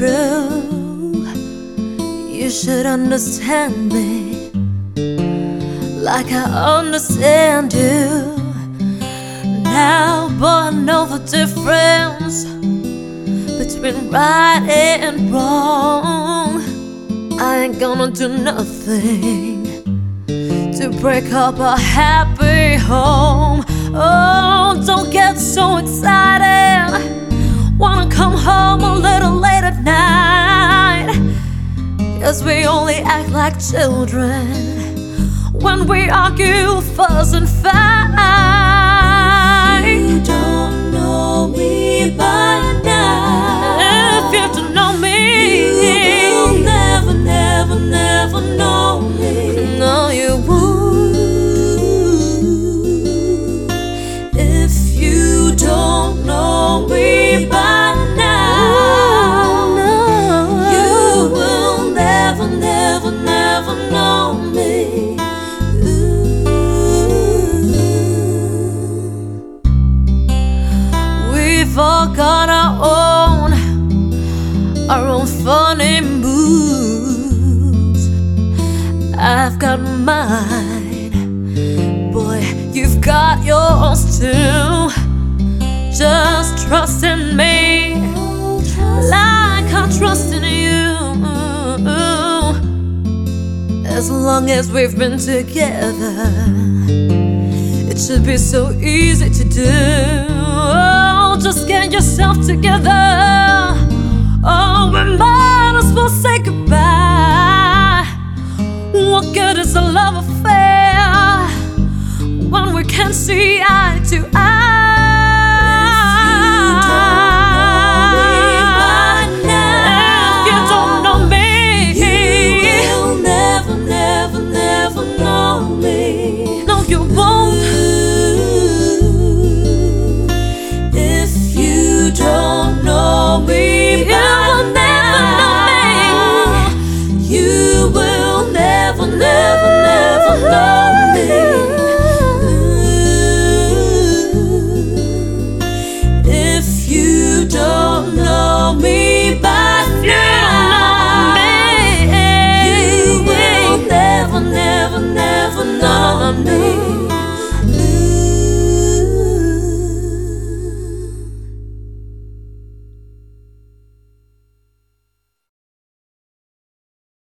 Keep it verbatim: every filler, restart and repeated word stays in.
true. You should understand me like I understand you. Now, boy, I know the difference between right and wrong. I ain't gonna do nothing to break up a happy home. Oh, don't get so excited. Wanna come home a little late at night, 'cause we only act like children when we argue, fuss and fight. You don't know me by now. If you don't know me, you will never, never, never know me. No, you won't. If you don't know me by now, no, you will never, never, never know me. We've all got our own, our own funny moods. I've got mine, boy, you've got yours too. Just trust in me like I trust in you. As long as we've been together, it should be so easy to do. Oh, just get yourself together. Oh, we might as well say goodbye. What good is a love affair when we can't see